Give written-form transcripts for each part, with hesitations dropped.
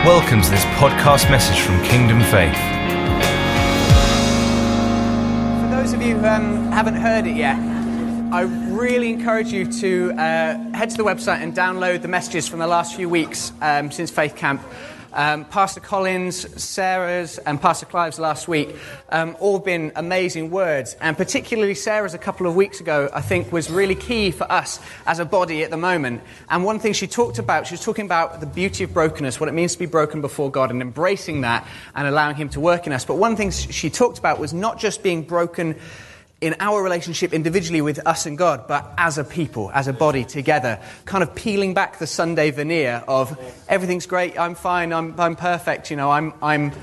Welcome to this podcast message from Kingdom Faith. For those of you who haven't heard it yet, I really encourage you to head to the website and download the messages from the last few weeks since Faith Camp. Pastor Collins, Sarah's, and Pastor Clive's last week all been amazing words, and particularly Sarah's a couple of weeks ago, I think, was really key for us as a body at the moment. And one thing she was talking about the beauty of brokenness, what it means to be broken before God, and embracing that and allowing Him to work in us. But one thing she talked about was not just being broken in our relationship individually with us and God, but as a people, as a body together, kind of peeling back the Sunday veneer of everything's great, I'm fine, I'm perfect, you know, I'm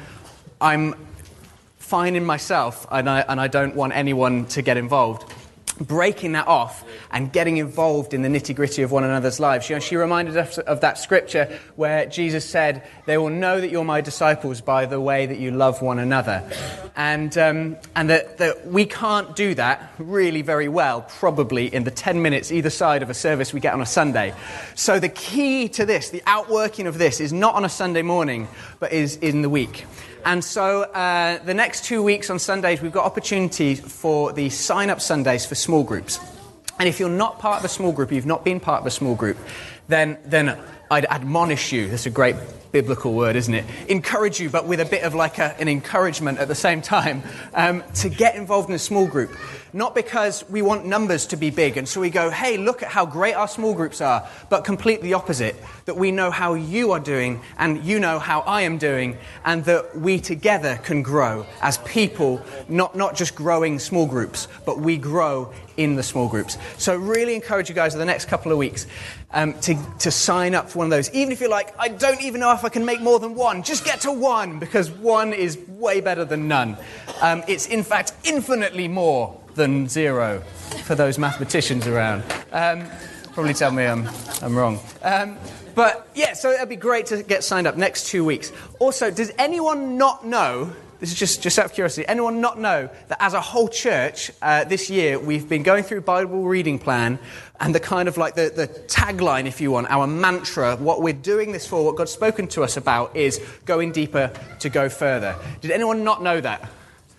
fine in myself, and I don't want anyone to get involved. Breaking that off and getting involved in the nitty-gritty of one another's lives. You know, she reminded us of that scripture where Jesus said, "They will know that you're my disciples by the way that you love one another," and that we can't do that really very well, probably in the 10 minutes either side of a service we get on a Sunday. So the key to this, the outworking of this, is not on a Sunday morning, but is in the week. And so the next 2 weeks on Sundays, we've got opportunities for the sign-up Sundays for small groups. And if you're not part of a small group, you've not been part of a small group, then I'd admonish you, that's a great biblical word, isn't it? Encourage you, but with a bit of like an encouragement at the same time, to get involved in a small group. Not because we want numbers to be big, and so we go, hey, look at how great our small groups are, but completely opposite, that we know how you are doing, and you know how I am doing, and that we together can grow as people, not just growing small groups, but we grow in the small groups. So really encourage you guys in the next couple of weeks to sign up for one of those. Even if you're like, I don't even know if I can make more than one, just get to one, because one is way better than none. It's in fact infinitely more than zero, for those mathematicians around. Probably tell me I'm wrong. But yeah, so it'd be great to get signed up next 2 weeks. Also, does anyone not know, this is just out of curiosity, anyone not know that as a whole church this year we've been going through Bible reading plan, and the kind of like the tagline, if you want, our mantra, what we're doing this for, what God's spoken to us about is going deeper to go further. Did anyone not know that?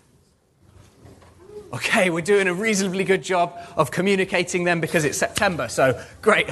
Okay, we're doing a reasonably good job of communicating them because it's September, so great.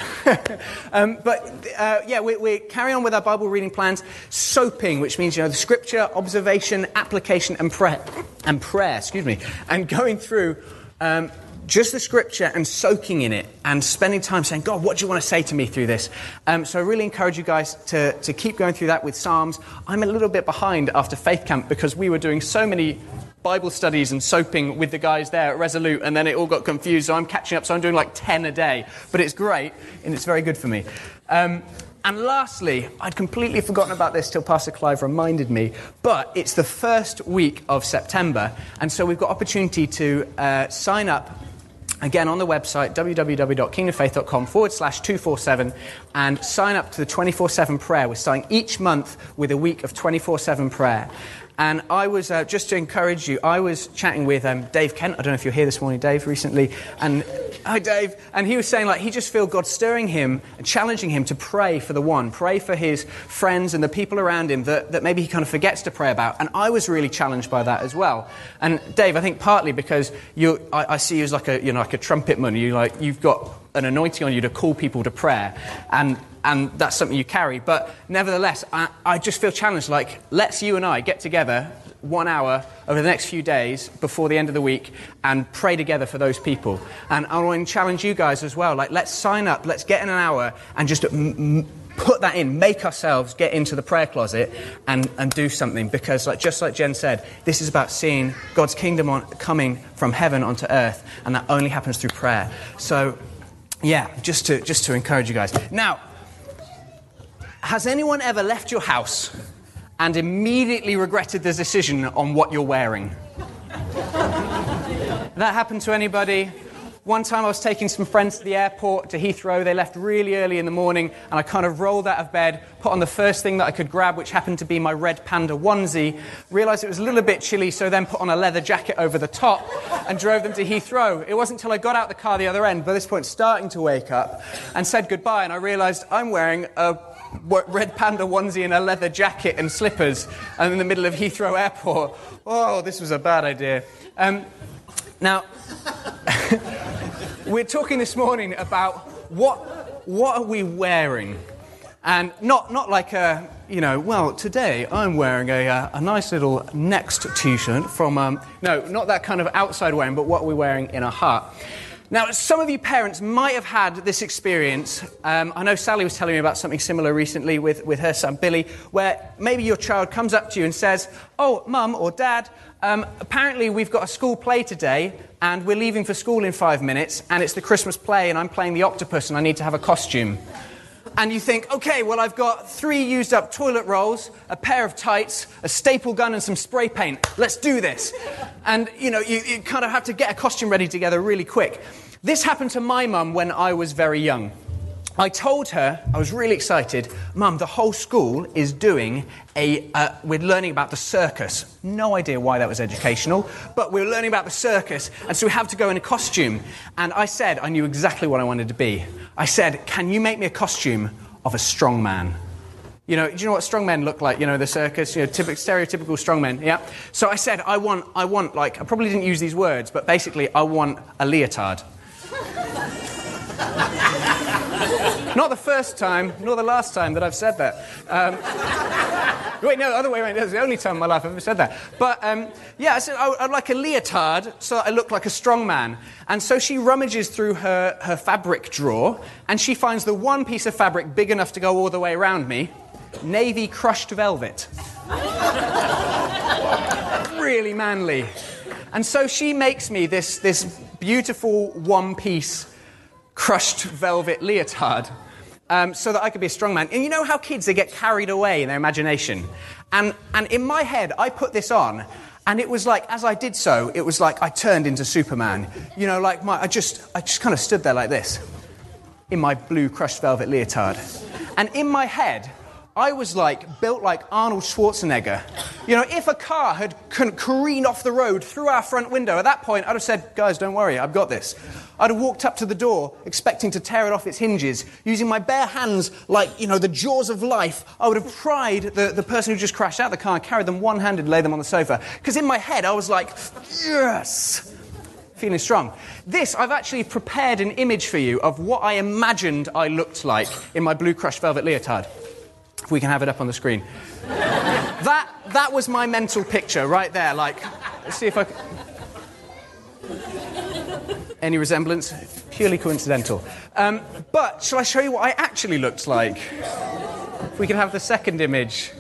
We're carrying on with our Bible reading plans, soaping, which means, you know, the scripture, observation, application, and prayer, and going through just the scripture and soaking in it and spending time saying, God, what do you want to say to me through this? So I really encourage you guys to keep going through that with Psalms. I'm a little bit behind after Faith Camp because we were doing so many Bible studies and soaping with the guys there at Resolute, and then it all got confused, so I'm catching up, so I'm doing like 10 a day. But it's great, and it's very good for me. And lastly, I'd completely forgotten about this till Pastor Clive reminded me, but it's the first week of September, and so we've got opportunity to sign up again on the website, www.kingdomfaith.com/247, and sign up to the 24/7 prayer. We're starting each month with a week of 24/7 prayer. And I was, just to encourage you, I was chatting with Dave Kent. I don't know if you're here this morning, Dave, recently. And hi, Dave. And he was saying, like, he just feels God stirring him and challenging him to pray for the one, pray for his friends and the people around him that maybe he kind of forgets to pray about. And I was really challenged by that as well. And Dave, I think partly because I see you as like a trumpet man. You've got an anointing on you to call people to prayer, and that's something you carry. But nevertheless, I just feel challenged, like, let's you and I get together 1 hour over the next few days before the end of the week and pray together for those people. And I want to challenge you guys as well, like, let's sign up, let's get in an hour and just put that in, make ourselves get into the prayer closet and do something, because just like Jen said, this is about seeing God's kingdom coming from heaven onto earth, and that only happens through prayer. So yeah, just to encourage you guys. Now, has anyone ever left your house and immediately regretted the decision on what you're wearing? That happened to anybody? One time I was taking some friends to the airport, to Heathrow. They left really early in the morning, and I kind of rolled out of bed, put on the first thing that I could grab, which happened to be my red panda onesie, realised it was a little bit chilly, so then put on a leather jacket over the top and drove them to Heathrow. It wasn't until I got out the car the other end, by this point starting to wake up, and said goodbye, and I realised I'm wearing a red panda onesie and a leather jacket and slippers and in the middle of Heathrow Airport. Oh, this was a bad idea. Now, we're talking this morning about what are we wearing? And not like today I'm wearing a nice little Next t-shirt from, no, not that kind of outside wearing, but what are we wearing in our heart? Now, some of you parents might have had this experience. I know Sally was telling me about something similar recently with her son Billy, where maybe your child comes up to you and says, "Oh, Mum or Dad, apparently we've got a school play today, and we're leaving for school in 5 minutes, and it's the Christmas play, and I'm playing the octopus, and I need to have a costume." And you think, okay, well, I've got 3 used-up toilet rolls, a pair of tights, a staple gun, and some spray paint. Let's do this. And, you kind of have to get a costume ready together really quick. This happened to my mum when I was very young. I told her, I was really excited, "Mum, the whole school is doing we're learning about the circus." No idea why that was educational, but we're learning about the circus, and so we have to go in a costume. And I said, I knew exactly what I wanted to be. I said, "Can you make me a costume of a strong man?" Do you know what strong men look like? The circus, stereotypical strong men, yeah? So I said, I want, I probably didn't use these words, but basically, I want a leotard. Not the first time, nor the last time that I've said that. Wait, no, the other way around. That's the only time in my life I've ever said that. But, I said I'd like a leotard so that I look like a strong man. And so she rummages through her fabric drawer, and she finds the one piece of fabric big enough to go all the way around me. Navy crushed velvet. Really manly. And so she makes me this beautiful one-piece crushed velvet leotard so that I could be a strong man. And you know how kids, they get carried away in their imagination? And in my head, I put this on, and it was like, as I did so, it was like I turned into Superman. I just kind of stood there like this, in my blue crushed velvet leotard. And in my head, I was built like Arnold Schwarzenegger. If a car had careened off the road through our front window, at that point, I'd have said, "Guys, don't worry, I've got this." I'd have walked up to the door, expecting to tear it off its hinges, using my bare hands like, the jaws of life. I would have pried the person who just crashed out of the car and carried them one-handed, laid them on the sofa. Because in my head, I was like, yes! Feeling strong. I've actually prepared an image for you of what I imagined I looked like in my blue crushed velvet leotard. If we can have it up on the screen. That was my mental picture right there. Let's see if I can... Any resemblance? Purely coincidental. But shall I show you what I actually looked like? If we can have the second image.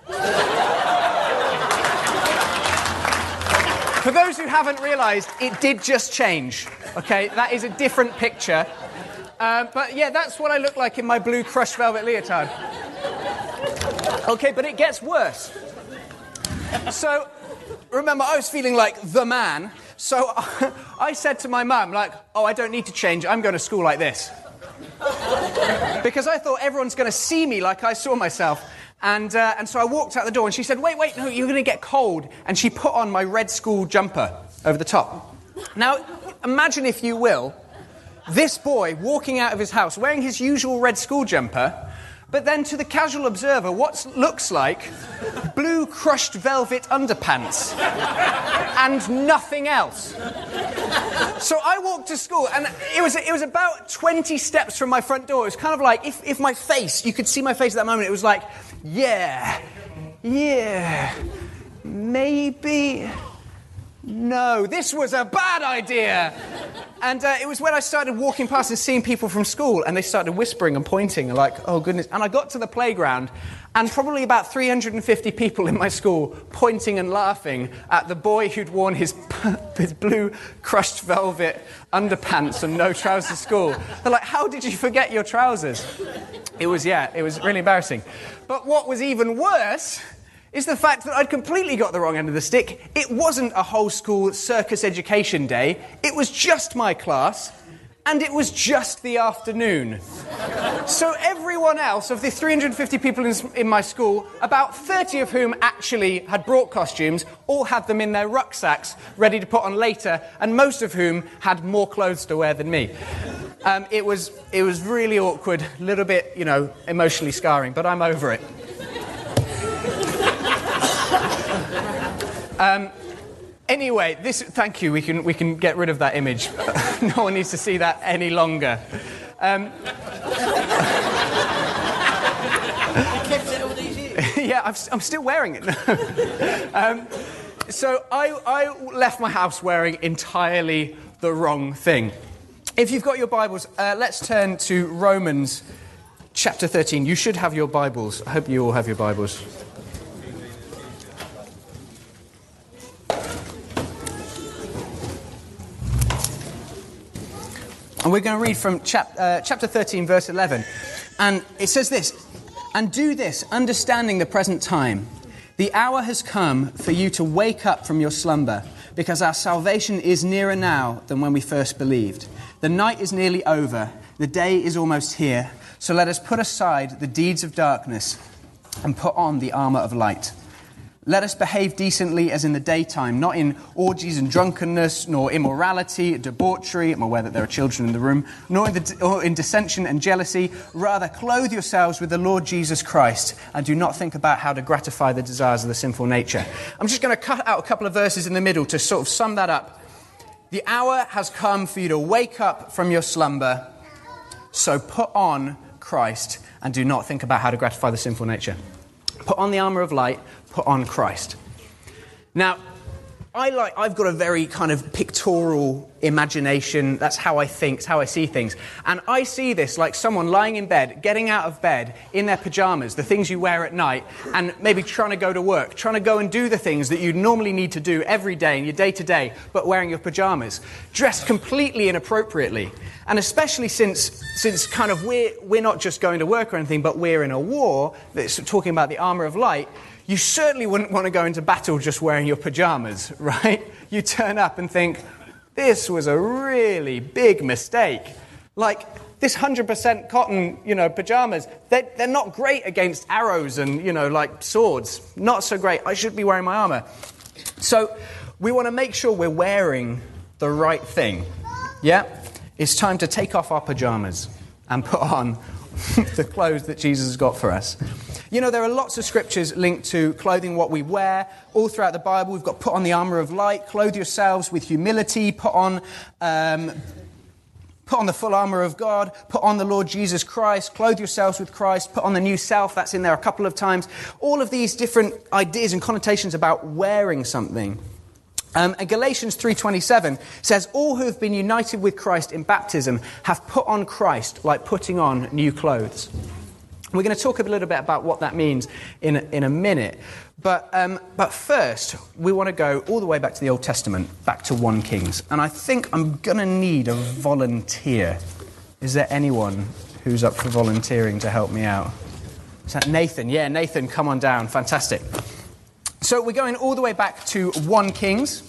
For those who haven't realised, it did just change. Okay, that is a different picture. But yeah, that's what I look like in my blue crushed velvet leotard. Okay, but it gets worse. So, remember, I was feeling like the man. So I said to my mum, "Oh, I don't need to change. I'm going to school like this." Because I thought everyone's going to see me like I saw myself. And so I walked out the door, and she said, wait, no, you're going to get cold. And she put on my red school jumper over the top. Now, imagine, if you will, this boy walking out of his house wearing his usual red school jumper, but then to the casual observer, what looks like blue crushed velvet underpants and nothing else. So I walked to school, and it was about 20 steps from my front door. It was kind of like if my face, you could see my face at that moment, it was like, yeah, maybe... No, this was a bad idea. And it was when I started walking past and seeing people from school, and they started whispering and pointing, and oh goodness. And I got to the playground, and probably about 350 people in my school pointing and laughing at the boy who'd worn his blue crushed velvet underpants and no trousers to school. They're like, "How did you forget your trousers?" It was really embarrassing. But what was even worse is the fact that I'd completely got the wrong end of the stick. It wasn't a whole school circus education day. It was just my class, and it was just the afternoon. So everyone else, of the 350 people in my school, about 30 of whom actually had brought costumes, all had them in their rucksacks, ready to put on later, and most of whom had more clothes to wear than me. It was really awkward, a little bit, emotionally scarring, but I'm over it. Anyway, thank you. We can get rid of that image. No one needs to see that any longer. You kept it all these years. Yeah, I'm still wearing it. So I left my house wearing entirely the wrong thing. If you've got your Bibles, let's turn to Romans chapter 13. You should have your Bibles. I hope you all have your Bibles. And we're going to read from chapter 13, verse 11. And it says this, "And do this, understanding the present time. The hour has come for you to wake up from your slumber, because our salvation is nearer now than when we first believed. The night is nearly over, the day is almost here. So let us put aside the deeds of darkness and put on the armour of light. Let us behave decently as in the daytime, not in orgies and drunkenness, nor immorality, debauchery," I'm aware that there are children in the room, "nor in dissension and jealousy. Rather, clothe yourselves with the Lord Jesus Christ, and do not think about how to gratify the desires of the sinful nature." I'm just going to cut out a couple of verses in the middle to sort of sum that up. The hour has come for you to wake up from your slumber, so put on Christ, and do not think about how to gratify the sinful nature. Put on the armour of light, put on Christ. Now, I've got a very kind of pictorial imagination. That's how I think, it's how I see things. And I see this like someone lying in bed, getting out of bed in their pajamas, the things you wear at night, and maybe trying to go to work, trying to go and do the things that you normally need to do every day in your day-to-day, but wearing your pajamas, dressed completely inappropriately. And especially since kind of we're not just going to work or anything, but we're in a war that's talking about the armour of light, you certainly wouldn't want to go into battle just wearing your pajamas, right? You turn up and think, this was a really big mistake. Like, this 100% cotton, pajamas, they're not great against arrows and, like swords. Not so great. I should be wearing my armour. So we want to make sure we're wearing the right thing. Yeah? It's time to take off our pajamas and put on the clothes that Jesus has got for us. There are lots of scriptures linked to clothing what we wear. All throughout the Bible, we've got put on the armour of light, clothe yourselves with humility, put on the full armour of God, put on the Lord Jesus Christ, clothe yourselves with Christ, put on the new self. That's in there a couple of times. All of these different ideas and connotations about wearing something. And Galatians 3:27 says, "All who have been united with Christ in baptism have put on Christ like putting on new clothes." We're going to talk a little bit about what that means in a minute. But first, we want to go all the way back to the Old Testament, back to 1 Kings. And I think I'm going to need a volunteer. Is there anyone who's up for volunteering to help me out? Is that Nathan? Yeah, Nathan, come on down. Fantastic. So we're going all the way back to 1 Kings,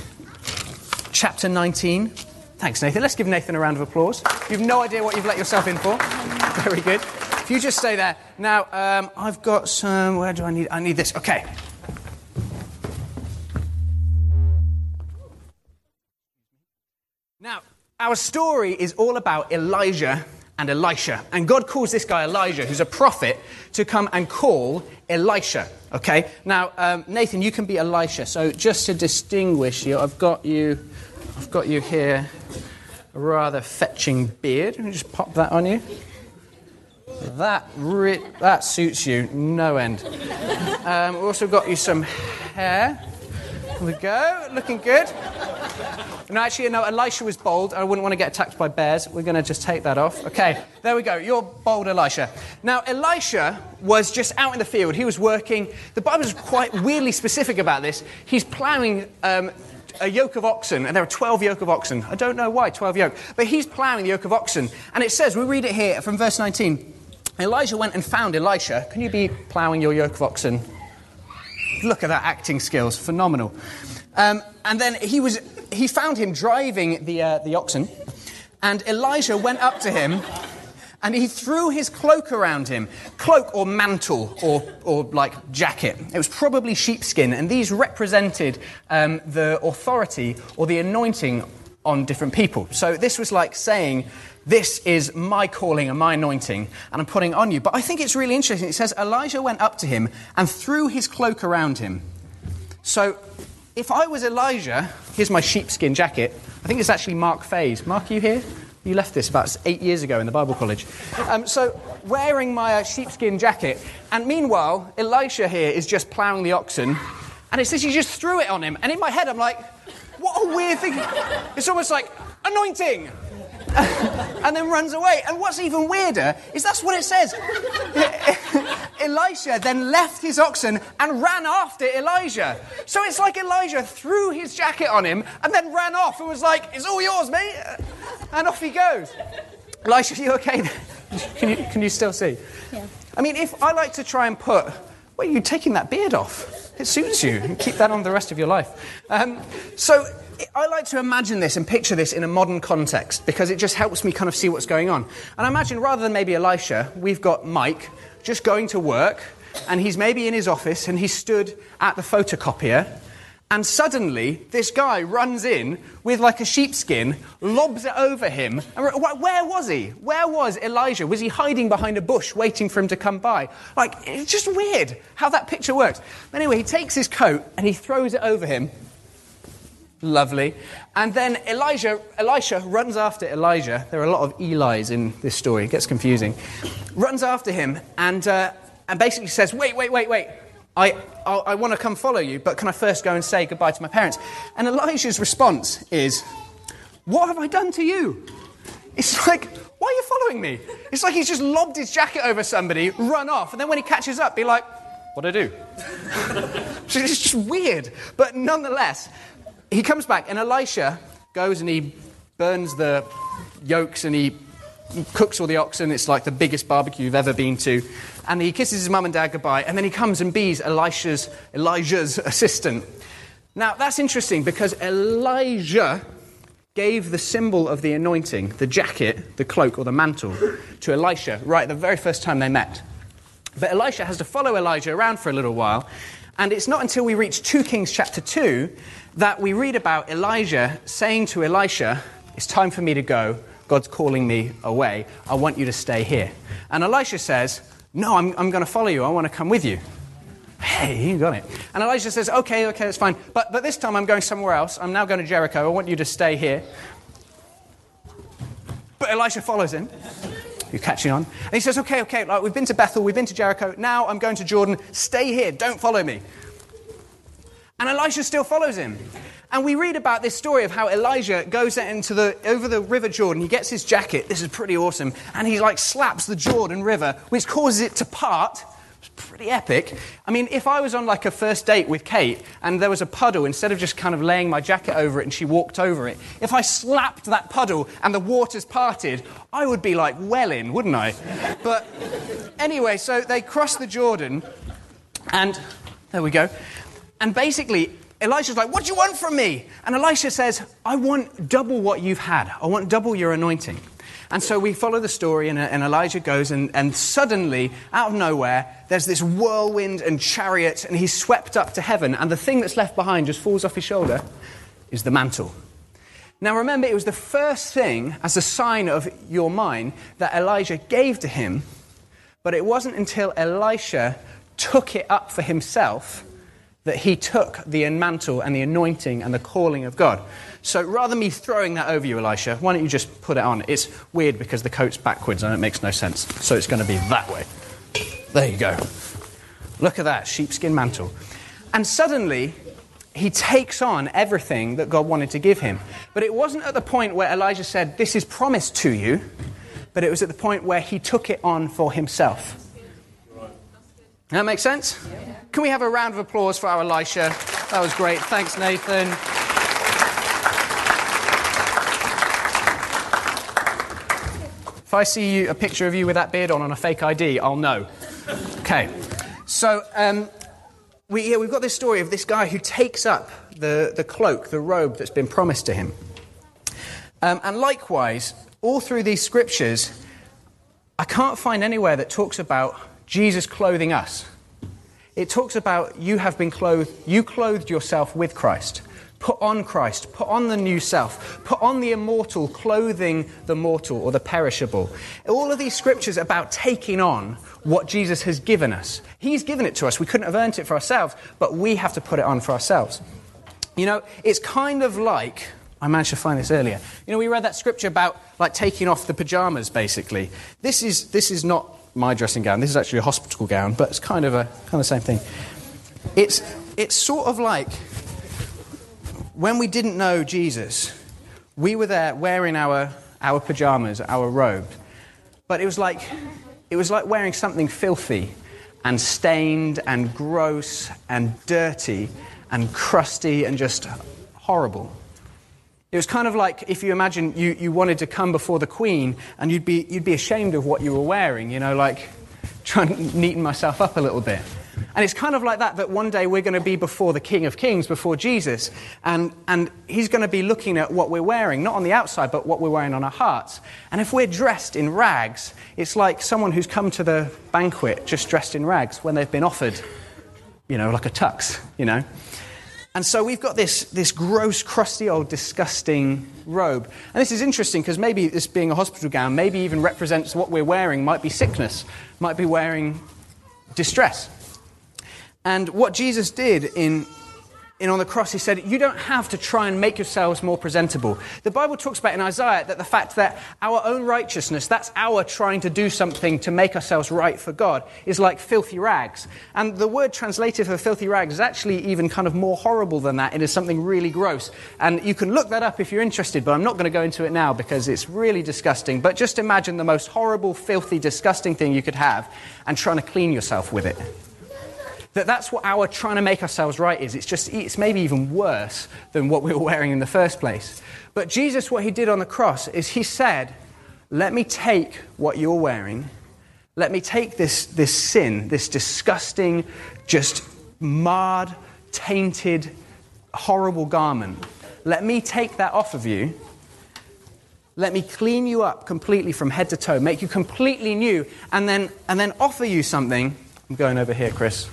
chapter 19. Thanks, Nathan. Let's give Nathan a round of applause. You've no idea what you've let yourself in for. Very good. If you just stay there. Now, I've got some... Where do I need... I need this. Okay. Now, our story is all about Elijah and Elisha. And God calls this guy Elijah, who's a prophet, to come and call Elisha. Okay? Now, Nathan, you can be Elisha. So just to distinguish you, I've got you here, a rather fetching beard. Let me just pop that on you. That suits you no end. We've also got you some hair. There we go, looking good. No, actually, no, Elisha was bald. I wouldn't want to get attacked by bears. We're going to just take that off. Okay, there we go. You're bald, Elisha. Now, Elisha was just out in the field. He was working. The Bible is quite weirdly specific about this. He's ploughing a yoke of oxen, and there are 12 yoke of oxen. I don't know why, 12 yoke. But he's ploughing the yoke of oxen. And it says, we read it here from verse 19, Elijah went and found Elisha. Can you be ploughing your yoke of oxen? Look at that acting skills, phenomenal. And then he found him driving the oxen, and Elijah went up to him, and he threw his cloak around him, cloak or mantle or like jacket. It was probably sheepskin, and these represented the authority or the anointing on different people. So this was like saying, this is my calling and my anointing, and I'm putting it on you. But I think it's really interesting. It says, Elijah went up to him and threw his cloak around him. So if I was Elijah, here's my sheepskin jacket. I think it's actually Mark Faye's. Mark, are you here? You left this about 8 years ago in the Bible college. So wearing my sheepskin jacket, and meanwhile, Elisha here is just ploughing the oxen, and it says he just threw it on him. And in my head, I'm like, what a weird thing. It's almost like, anointing! And then runs away. And what's even weirder is that's what it says. Elisha then left his oxen and ran after Elijah. So it's like Elijah threw his jacket on him and then ran off and was like, it's all yours, mate. And off he goes. Elisha, are you okay? Can you still see? Yeah. I mean, if I like to try and put, well, you're taking that beard off. It suits you. And keep that on the rest of your life. So I like to imagine this and picture this in a modern context because it just helps me kind of see what's going on. And I imagine rather than maybe Elisha, we've got Mike just going to work, and he's maybe in his office and he's stood at the photocopier, and suddenly this guy runs in with like a sheepskin, lobs it over him. And where was he? Where was Elijah? Was he hiding behind a bush waiting for him to come by? Like, it's just weird how that picture works. Anyway, he takes his coat and he throws it over him. Lovely. And then Elisha runs after Elijah. There are a lot of Elis in this story. It gets confusing. Runs after him and basically says, wait. I want to come follow you, but can I first go and say goodbye to my parents? And Elijah's response is, what have I done to you? It's like, why are you following me? It's like he's just lobbed his jacket over somebody, run off, and then when he catches up, be like, what'd I do? So it's just weird. But nonetheless, he comes back, and Elisha goes and he burns the yokes and he cooks all the oxen. It's like the biggest barbecue you've ever been to. And he kisses his mum and dad goodbye, and then he comes and bees Elijah's assistant. Now, that's interesting because Elijah gave the symbol of the anointing, the jacket, the cloak, or the mantle, to Elisha right the very first time they met. But Elisha has to follow Elijah around for a little while, and it's not until we reach 2 Kings chapter 2 that we read about Elijah saying to Elisha, it's time for me to go. God's calling me away. I want you to stay here. And Elisha says, no, I'm going to follow you. I want to come with you. Hey, you got it. And Elijah says, okay, that's fine. But this time I'm going somewhere else. I'm now going to Jericho. I want you to stay here. But Elisha follows him. You're catching on? And he says, okay, like, we've been to Bethel, we've been to Jericho. Now I'm going to Jordan. Stay here. Don't follow me. And Elisha still follows him. And we read about this story of how Elijah goes over the River Jordan. He gets his jacket. This is pretty awesome. And he like slaps the Jordan River, which causes it to part. It's pretty epic. I mean, if I was on like a first date with Kate and there was a puddle, instead of just kind of laying my jacket over it and she walked over it, if I slapped that puddle and the waters parted, I would be like well in, wouldn't I? But anyway, so they cross the Jordan and there we go. And basically, Elisha's like, what do you want from me? And Elisha says, I want double what you've had. I want double your anointing. And so we follow the story, and Elijah goes, and suddenly, out of nowhere, there's this whirlwind and chariot, and he's swept up to heaven, and the thing that's left behind just falls off his shoulder is the mantle. Now remember, it was the first thing, as a sign of your mine, that Elijah gave to him, but it wasn't until Elisha took it up for himself that he took the mantle and the anointing and the calling of God. So rather than me throwing that over you, Elisha, why don't you just put it on? It's weird because the coat's backwards and it makes no sense. So it's going to be that way. There you go. Look at that, sheepskin mantle. And suddenly, he takes on everything that God wanted to give him. But it wasn't at the point where Elijah said, this is promised to you, but it was at the point where he took it on for himself. That makes sense? Yeah. Can we have a round of applause for our Elisha? That was great. Thanks, Nathan. If I see a picture of you with that beard on a fake ID, I'll know. Okay. So we've got this story of this guy who takes up the cloak, the robe that's been promised to him. And likewise, all through these scriptures, I can't find anywhere that talks about Jesus clothing us. It talks about you have been clothed, you clothed yourself with Christ. Put on Christ, put on the new self, put on the immortal, clothing the mortal or the perishable. All of these scriptures are about taking on what Jesus has given us. He's given it to us. We couldn't have earned it for ourselves, but we have to put it on for ourselves. You know, it's kind of like, I managed to find this earlier. You know, we read that scripture about like taking off the pajamas, basically. This is not my dressing gown. This is actually a hospital gown, but it's kind of the same thing. It's sort of like when we didn't know Jesus, we were there wearing our pajamas, our robe, but it was like wearing something filthy and stained and gross and dirty and crusty and just horrible. It was kind of like if you imagine you wanted to come before the Queen and you'd be ashamed of what you were wearing, you know, like trying to neaten myself up a little bit. And it's kind of like that one day we're going to be before the King of Kings, before Jesus, and he's going to be looking at what we're wearing, not on the outside, but what we're wearing on our hearts. And if we're dressed in rags, it's like someone who's come to the banquet just dressed in rags when they've been offered, you know, like a tux, you know. And so we've got this gross, crusty, old, disgusting robe. And this is interesting because maybe this being a hospital gown maybe even represents what we're wearing might be sickness, might be wearing distress. And what Jesus did in on the cross, he said, you don't have to try and make yourselves more presentable. The Bible talks about in Isaiah that the fact that our own righteousness, that's our trying to do something to make ourselves right for God, is like filthy rags. And the word translated for filthy rags is actually even kind of more horrible than that. It is something really gross. And you can look that up if you're interested, but I'm not going to go into it now because it's really disgusting. But just imagine the most horrible, filthy, disgusting thing you could have and trying to clean yourself with it. That's what our trying to make ourselves right is. It's maybe even worse than what we were wearing in the first place. But Jesus, what he did on the cross is he said, let me take what you're wearing. Let me take this sin, this disgusting, just marred, tainted, horrible garment. Let me take that off of you. Let me clean you up completely from head to toe, make you completely new, and then offer you something. I'm going over here, Chris.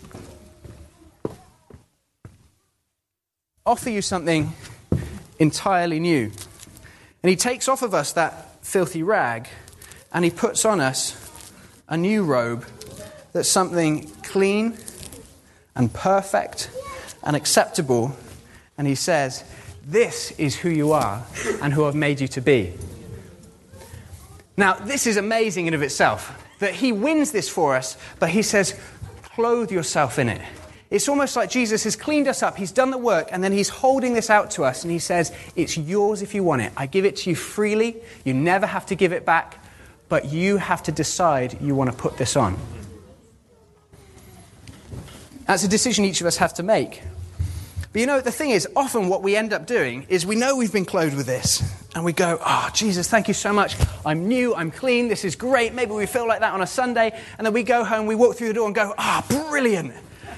Offer you something entirely new. And he takes off of us that filthy rag and he puts on us a new robe that's something clean and perfect and acceptable. And he says, this is who you are and who I've made you to be. Now, this is amazing in of itself, that he wins this for us, but he says, clothe yourself in it. It's almost like Jesus has cleaned us up, he's done the work, and then he's holding this out to us, and he says, it's yours if you want it. I give it to you freely, you never have to give it back, but you have to decide you want to put this on. That's a decision each of us have to make. But you know, the thing is, often what we end up doing is we know we've been clothed with this, and we go, oh, Jesus, thank you so much. I'm new, I'm clean, this is great. Maybe we feel like that on a Sunday, and then we go home, we walk through the door and go, brilliant.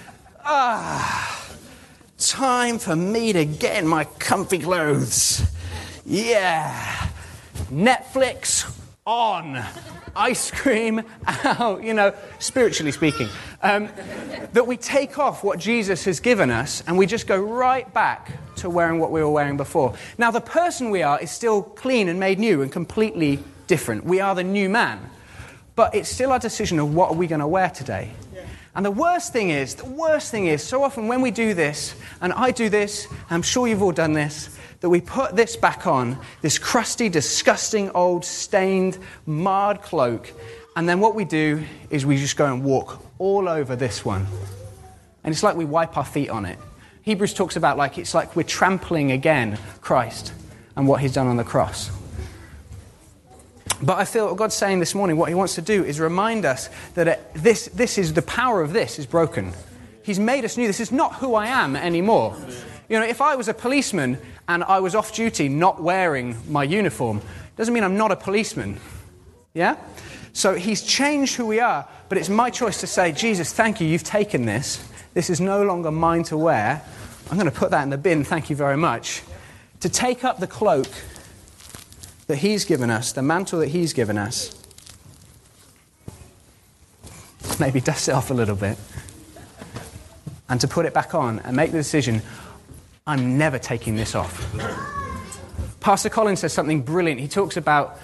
Time for me to get in my comfy clothes. Yeah. Netflix on. Ice cream out, you know, spiritually speaking. That we take off what Jesus has given us and we just go right back to wearing what we were wearing before. Now, the person we are is still clean and made new and completely different. We are the new man. But it's still our decision of what are we going to wear today. And the worst thing is, so often when we do this, and I do this, I'm sure you've all done this, that we put this back on, this crusty, disgusting, old, stained, marred cloak, and then what we do is we just go and walk all over this one. And it's like we wipe our feet on it. Hebrews talks about it's like we're trampling again Christ and what he's done on the cross. But I feel what God's saying this morning, what he wants to do is remind us that this is the power of this is broken. He's made us new. This is not who I am anymore. You know, if I was a policeman and I was off duty not wearing my uniform, doesn't mean I'm not a policeman. Yeah? So he's changed who we are, but it's my choice to say, Jesus, thank you, you've taken this. This is no longer mine to wear. I'm going to put that in the bin, thank you very much. To take up the cloak that he's given us, the mantle that he's given us, maybe dust it off a little bit, and to put it back on and make the decision, I'm never taking this off. Pastor Colin says something brilliant. He talks about,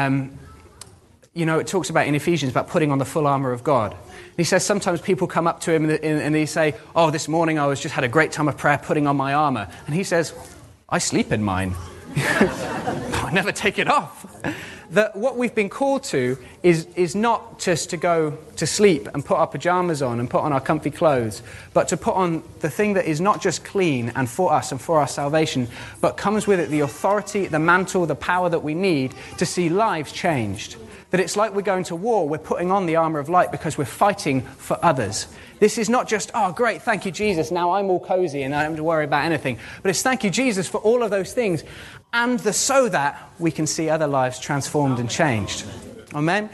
it talks about in Ephesians about putting on the full armour of God. He says sometimes people come up to him and they say, oh, this morning I just had a great time of prayer putting on my armour. And he says, I sleep in mine. I never take it off. That what we've been called to is not just to go to sleep and put our pajamas on and put on our comfy clothes, but to put on the thing that is not just clean and for us and for our salvation, but comes with it the authority, the mantle, the power that we need to see lives changed. That it's like we're going to war, we're putting on the armour of light because we're fighting for others. This is not just, oh great, thank you Jesus, now I'm all cozy and I don't have to worry about anything. But it's thank you Jesus for all of those things and so that we can see other lives transformed and changed. Amen?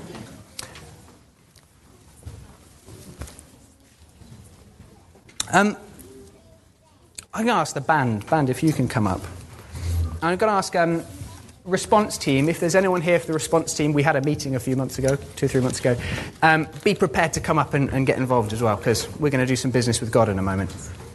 I'm going to ask the band if you can come up. I'm going to ask response team, if there's anyone here for the response team, we had a meeting a few months ago, 2-3 months ago, be prepared to come up and get involved as well, because we're going to do some business with God in a moment.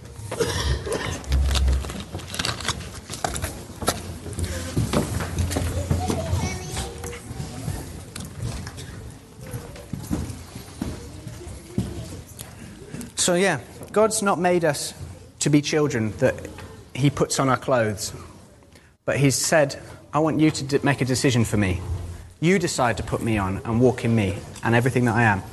So yeah, God's not made us to be children that he puts on our clothes, but he's said, I want you to make a decision for me. You decide to put me on and walk in me and everything that I am.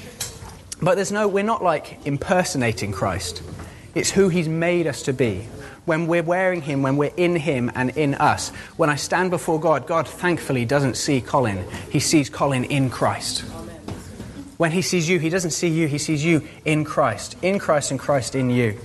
But we're not like impersonating Christ. It's who he's made us to be. When we're wearing him, when we're in him and in us, when I stand before God, God thankfully doesn't see Colin. He sees Colin in Christ. When he sees you, he doesn't see you, he sees you in Christ and Christ in you.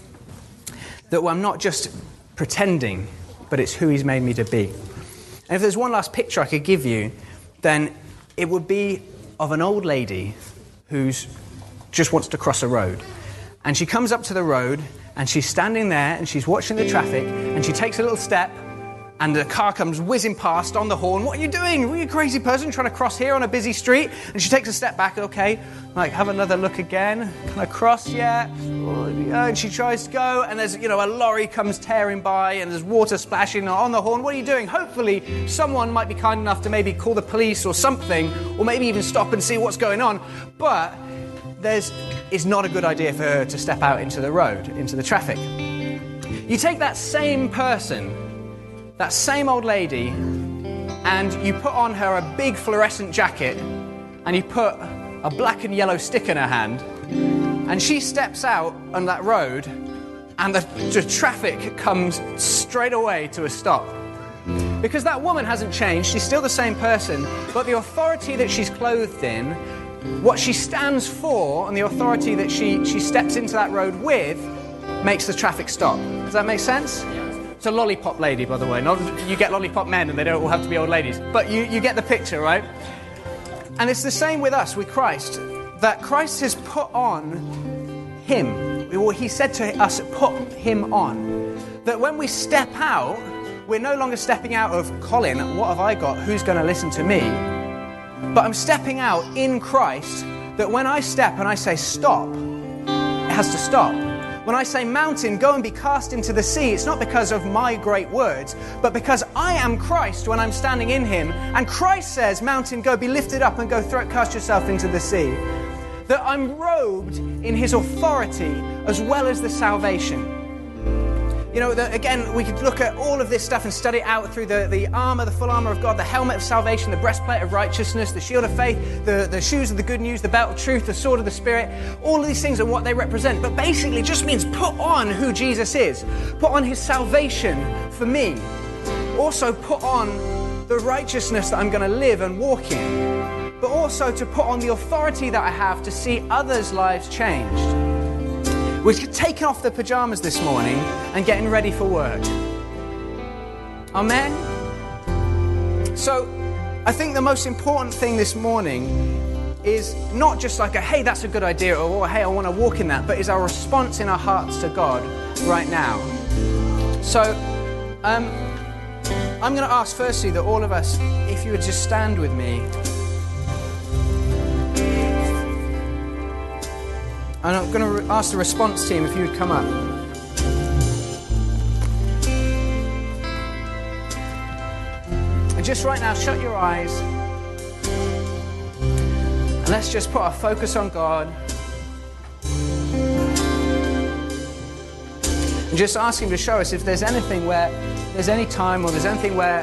That I'm not just pretending, but it's who he's made me to be. And if there's one last picture I could give you, then it would be of an old lady who's just wants to cross a road. And she comes up to the road, and she's standing there, and she's watching the traffic, and she takes a little step, and the car comes whizzing past on the horn. What are you doing? Are you a crazy person trying to cross here on a busy street? And she takes a step back, okay, like have another look again. Can I cross yet? And she tries to go, and there's, a lorry comes tearing by, and there's water splashing on the horn. What are you doing? Hopefully someone might be kind enough to maybe call the police or something, or maybe even stop and see what's going on. But it's not a good idea for her to step out into the road, into the traffic. You take that same person, that same old lady, and you put on her a big fluorescent jacket, and you put a black and yellow stick in her hand, and she steps out on that road, and the traffic comes straight away to a stop. Because that woman hasn't changed, she's still the same person, but the authority that she's clothed in, what she stands for, and the authority that she steps into that road with, makes the traffic stop. Does that make sense? It's a lollipop lady, by the way. Not you get lollipop men and they don't all have to be old ladies. But you get the picture, right? And it's the same with us, with Christ. That Christ has put on him. He said to us, put him on. That when we step out, we're no longer stepping out of, Colin, what have I got? Who's going to listen to me? But I'm stepping out in Christ, that when I step and I say stop, it has to stop. When I say mountain, go and be cast into the sea, it's not because of my great words, but because I am Christ when I'm standing in him. And Christ says, mountain, go, be lifted up and go cast yourself into the sea. That I'm robed in his authority as well as the salvation. Again, we could look at all of this stuff and study it out through the armour, the full armour of God, the helmet of salvation, the breastplate of righteousness, the shield of faith, the shoes of the good news, the belt of truth, the sword of the Spirit, all of these things and what they represent. But basically it just means put on who Jesus is. Put on his salvation for me. Also put on the righteousness that I'm going to live and walk in. But also to put on the authority that I have to see others' lives changed. We're taking off the pajamas this morning and getting ready for work. Amen? So, I think the most important thing this morning is not just like hey, that's a good idea, or hey, I want to walk in that, but is our response in our hearts to God right now. So, I'm going to ask firstly that all of us, if you would just stand with me. And I'm going to ask the response team if you would come up. just right now, shut your eyes. And let's just put our focus on God. And just ask him to show us if there's anything where, there's any time or there's anything where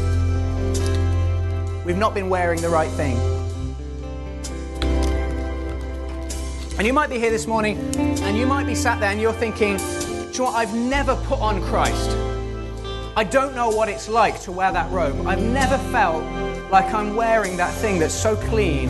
we've not been wearing the right thing. And you might be here this morning and you might be sat there and you're thinking, do you know what? I've never put on Christ. I don't know what it's like to wear that robe. I've never felt like I'm wearing that thing that's so clean,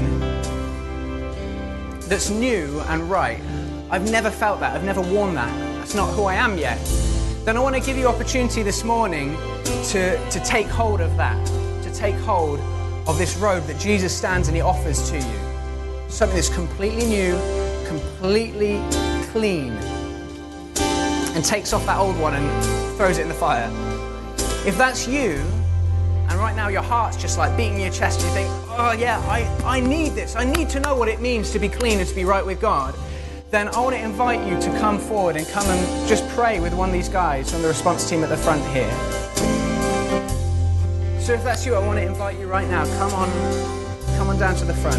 that's new and right. I've never felt that. I've never worn that. That's not who I am yet. Then I want to give you opportunity this morning to take hold of that, to take hold of this robe that Jesus stands and he offers to you. Something that's completely new, completely clean, and takes off that old one and throws it in the fire. If that's you, and right now your heart's just like beating your chest and you think, oh yeah, I need this. I need to know what it means to be clean and to be right with God. Then I want to invite you to come forward and come and just pray with one of these guys from the response team at the front here. So if that's you, I want to invite you right now. Come on down to the front.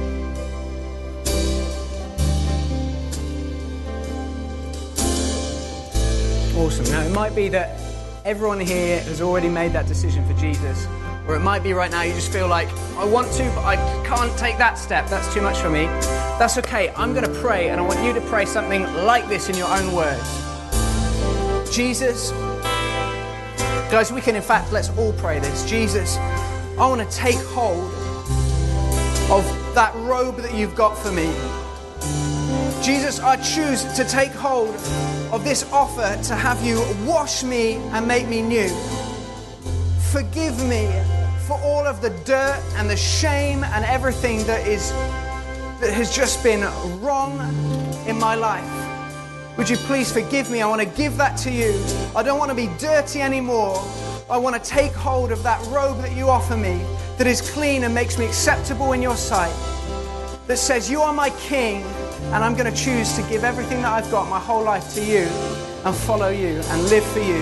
Awesome. Now it might be that everyone here has already made that decision for Jesus. Or it might be right now you just feel like, I want to, but I can't take that step. That's too much for me. That's okay. I'm going to pray, and I want you to pray something like this in your own words. Jesus, guys, we can, in fact, let's all pray this. Jesus, I want to take hold of that robe that you've got for me. Jesus, I choose to take hold of this offer to have you wash me and make me new. Forgive me for all of the dirt and the shame and everything that has just been wrong in my life. Would you please forgive me? I want to give that to you. I don't want to be dirty anymore. I want to take hold of that robe that you offer me, that is clean and makes me acceptable in your sight, that says you are my king, and I'm going to choose to give everything that I've got, my whole life, to you and follow you and live for you.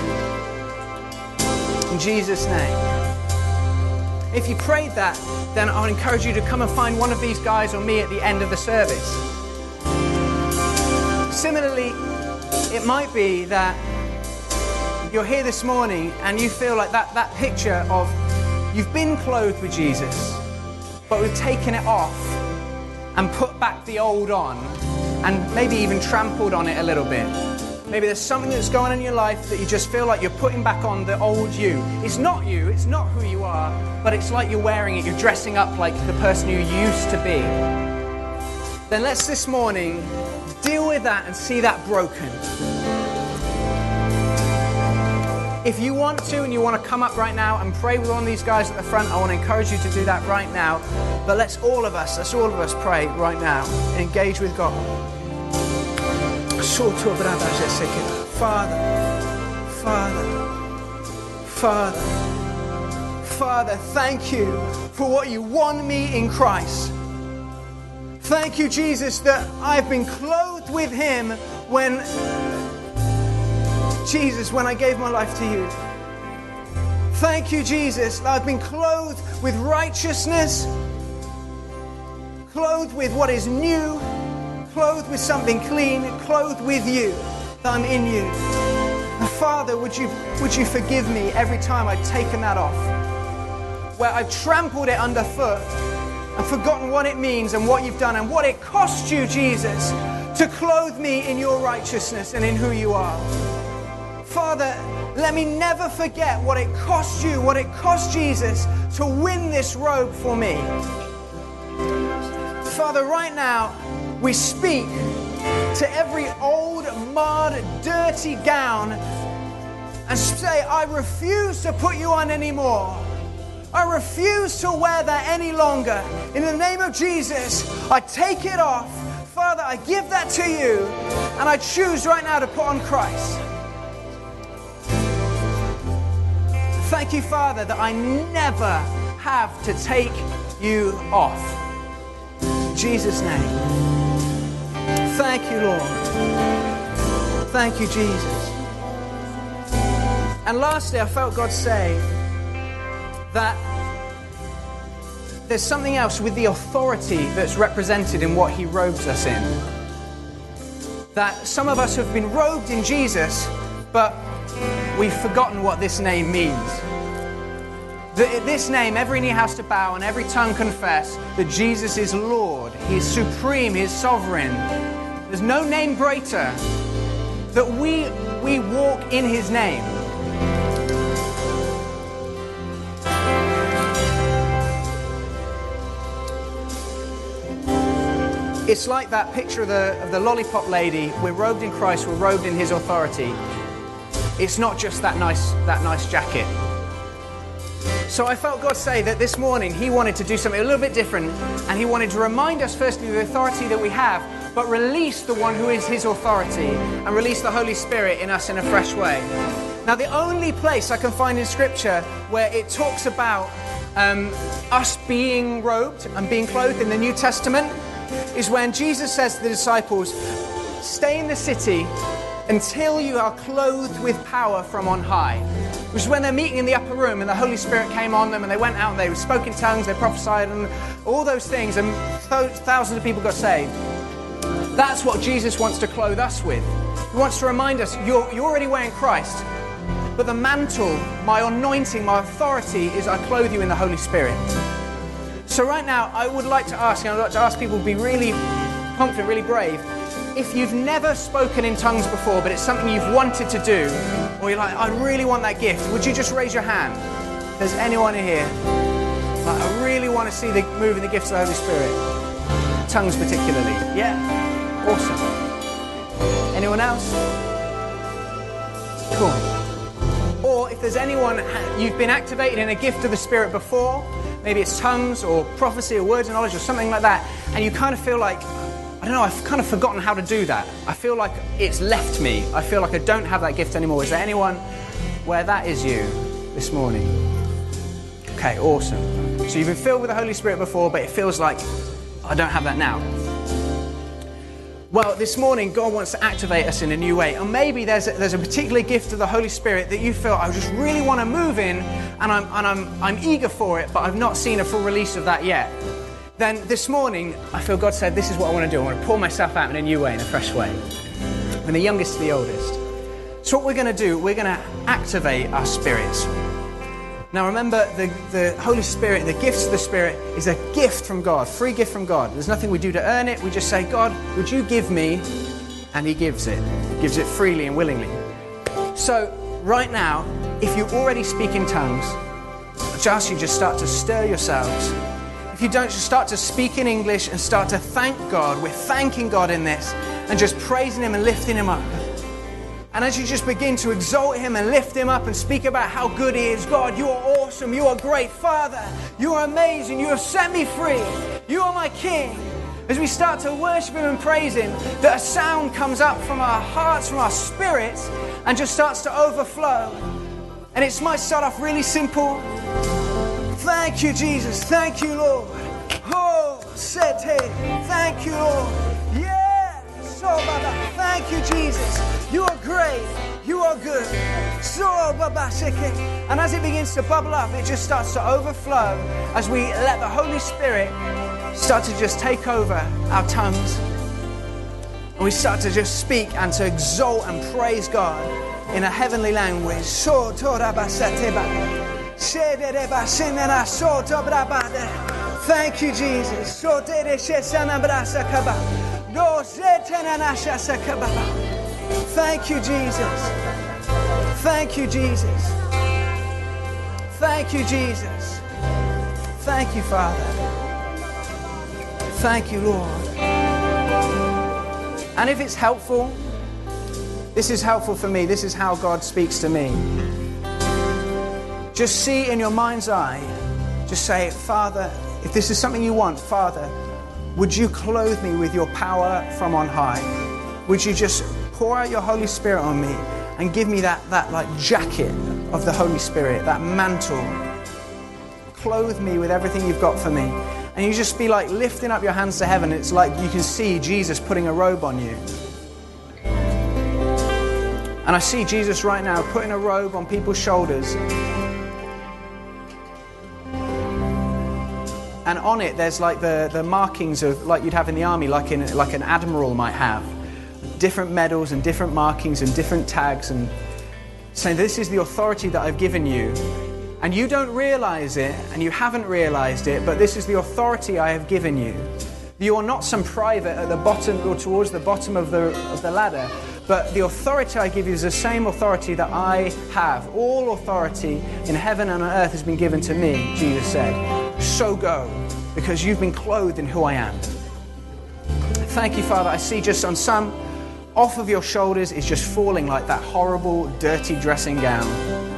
In Jesus' name. If you prayed that, then I would encourage you to come and find one of these guys or me at the end of the service. Similarly, it might be that you're here this morning and you feel like that picture of you've been clothed with Jesus, but we've taken it off and put back the old on, and maybe even trampled on it a little bit. Maybe there's something that's going on in your life that you just feel like you're putting back on the old you. It's not you, it's not who you are, but it's like you're wearing it, you're dressing up like the person you used to be. Then let's this morning deal with that and see that broken. If you want to and you want to come up right now and pray with one of these guys at the front, I want to encourage you to do that right now. But let's all of us pray right now. Engage with God. Father, thank you for what you won me in Christ. Thank you, Jesus, that I've been clothed with him when I gave my life to you. Thank you, Jesus, that I've been clothed with righteousness, clothed with what is new, clothed with something clean, clothed with you, that I'm in you. And Father, would you forgive me every time I've taken that off, where I've trampled it underfoot and forgotten what it means and what you've done and what it cost you, Jesus, to clothe me in your righteousness and in who you are. Father, let me never forget what it cost you, what it cost Jesus to win this robe for me. Father, right now, we speak to every old, marred, dirty gown and say, I refuse to put you on anymore. I refuse to wear that any longer. In the name of Jesus, I take it off. Father, I give that to you, and I choose right now to put on Christ. Thank you, Father, that I never have to take you off. In Jesus' name. Thank you, Lord. Thank you, Jesus. And lastly, I felt God say that there's something else with the authority that's represented in what he robes us in. That some of us have been robed in Jesus, but we've forgotten what this name means. That this name, every knee has to bow and every tongue confess that Jesus is Lord. He is supreme, he is sovereign. There's no name greater. That we walk in his name. It's like that picture of the lollipop lady. We're robed in Christ, we're robed in his authority. It's not just that nice jacket. So I felt God say that this morning he wanted to do something a little bit different, and he wanted to remind us firstly of the authority that we have, but release the one who is his authority and release the Holy Spirit in us in a fresh way. Now, the only place I can find in Scripture where it talks about us being robed and being clothed in the New Testament is when Jesus says to the disciples, stay in the city until you are clothed with power from on high. Which is when they're meeting in the upper room and the Holy Spirit came on them and they went out and they spoke in tongues, they prophesied and all those things, and thousands of people got saved. That's what Jesus wants to clothe us with. He wants to remind us, you're already wearing Christ, but the mantle, my anointing, my authority is I clothe you in the Holy Spirit. So right now, I would like to ask, and I'd like to ask people to be really confident, really brave. If you've never spoken in tongues before, but it's something you've wanted to do, or you're like, I really want that gift, would you just raise your hand? If there's anyone in here, like, I really want to see the move in the gifts of the Holy Spirit. Tongues particularly. Yeah? Awesome. Anyone else? Cool. Or if there's anyone, you've been activated in a gift of the Spirit before, maybe it's tongues or prophecy or words of knowledge or something like that, and you kind of feel like, I don't know, I've kind of forgotten how to do that. I feel like it's left me. I feel like I don't have that gift anymore. Is there anyone where that is you this morning? Okay, awesome. So you've been filled with the Holy Spirit before, but it feels like I don't have that now. Well, this morning, God wants to activate us in a new way. And maybe there's a particular gift of the Holy Spirit that you feel, I just really want to move in, and I'm eager for it, but I've not seen a full release of that yet. Then this morning, I feel God said, this is what I want to do. I want to pour myself out in a new way, in a fresh way. From the youngest to the oldest. So what we're going to do, we're going to activate our spirits. Now remember, the Holy Spirit, the gifts of the Spirit, is a gift from God, free gift from God. There's nothing we do to earn it. We just say, God, would you give me? And he gives it. Gives it freely and willingly. So right now, if you already speak in tongues, I just ask you just start to stir yourselves. If you don't, just start to speak in English and start to thank God. We're thanking God in this and just praising him and lifting him up. And as you just begin to exalt him and lift him up and speak about how good he is, God, you are awesome, you are great, Father, you are amazing, you have set me free, you are my King. As we start to worship him and praise him, that a sound comes up from our hearts, from our spirits, and just starts to overflow. And it might start off really simple. Thank you, Jesus. Thank you, Lord. Oh, Sete. Thank you, Lord. Yeah. So, Baba. Thank you, Jesus. You are great. You are good. So, Baba. And as it begins to bubble up, it just starts to overflow as we let the Holy Spirit start to just take over our tongues. And we start to just speak and to exalt and praise God in a heavenly language. So, Toraba Sateba. Thank you, Jesus. Thank you, Jesus. Thank you, Jesus. Thank you, Jesus. Thank you, Father. Thank you, Lord. And if it's helpful, this is helpful for me. This is how God speaks to me. Just see in your mind's eye, just say, Father, if this is something you want, Father, would you clothe me with your power from on high? Would you just pour out your Holy Spirit on me and give me that like jacket of the Holy Spirit, that mantle? Clothe me with everything you've got for me. And you just be like lifting up your hands to heaven. It's like you can see Jesus putting a robe on you. And I see Jesus right now putting a robe on people's shoulders. And on it, there's like the markings of, like you'd have in the army, like an admiral might have. Different medals and different markings and different tags, and saying, this is the authority that I've given you. And you don't realize it, and you haven't realized it, but this is the authority I have given you. You are not some private at the bottom or towards the bottom of the ladder, but the authority I give you is the same authority that I have. All authority in heaven and on earth has been given to me, Jesus said. So go, because you've been clothed in who I am. Thank you, Father. I see just on some, off of your shoulders is just falling like that horrible, dirty dressing gown.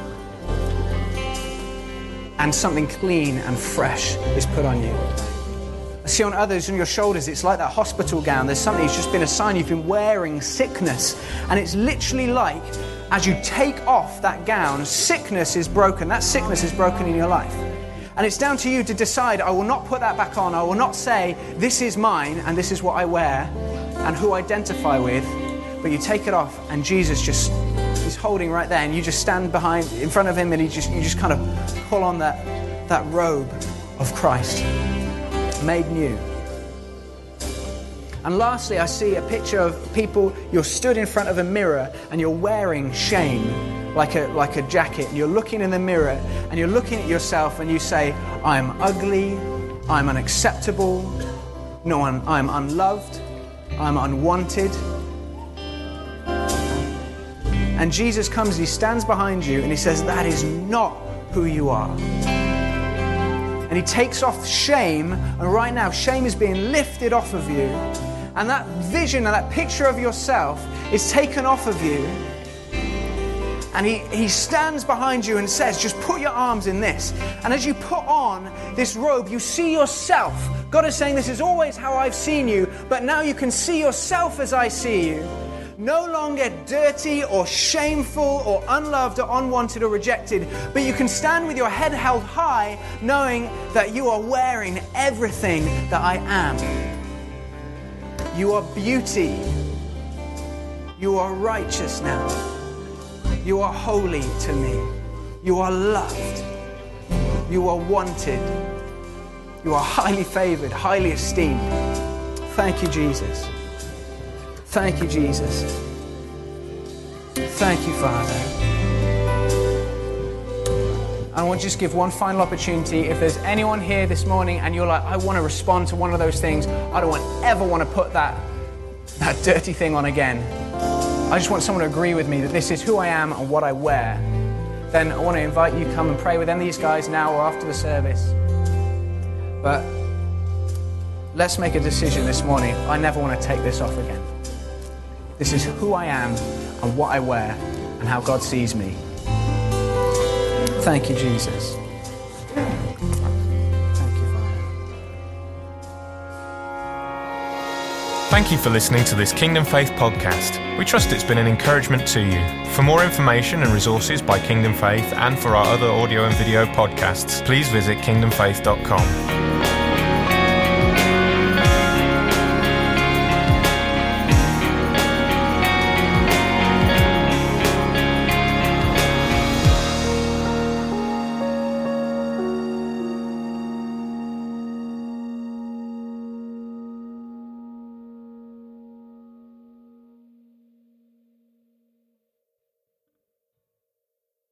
And something clean and fresh is put on you. I see on others, on your shoulders, it's like that hospital gown. There's something that's just been a sign you've been wearing sickness. And it's literally like, as you take off that gown, sickness is broken. That sickness is broken in your life. And it's down to you to decide, I will not put that back on. I will not say, this is mine and this is what I wear and who I identify with. But you take it off and Jesus just is holding right there, and you just stand in front of him, and you just kind of pull on that robe of Christ, made new. And lastly, I see a picture of people, you're stood in front of a mirror and you're wearing shame like a jacket, and you're looking in the mirror and you're looking at yourself and you say, I'm ugly, I'm unacceptable, I'm unloved, I'm unwanted. And Jesus comes, he stands behind you and he says, that is not who you are. And he takes off shame, and right now shame is being lifted off of you. And that vision and that picture of yourself is taken off of you. And he stands behind you and says, just put your arms in this. And as you put on this robe, you see yourself. God is saying, this is always how I've seen you, but now you can see yourself as I see you. No longer dirty or shameful or unloved or unwanted or rejected, but you can stand with your head held high, knowing that you are wearing everything that I am. You are beauty. You are righteous now. You are holy to me. You are loved. You are wanted. You are highly favored, highly esteemed. Thank you, Jesus. Thank you, Jesus. Thank you, Father. I want to just give one final opportunity. If there's anyone here this morning and you're like, I want to respond to one of those things, I don't ever want to put that dirty thing on again. I just want someone to agree with me that this is who I am and what I wear. Then I want to invite you to come and pray with any of these guys now or after the service. But let's make a decision this morning. I never want to take this off again. This is who I am and what I wear and how God sees me. Thank you, Jesus. Thank you, Father. Thank you for listening to this Kingdom Faith podcast. We trust it's been an encouragement to you. For more information and resources by Kingdom Faith and for our other audio and video podcasts, please visit kingdomfaith.com.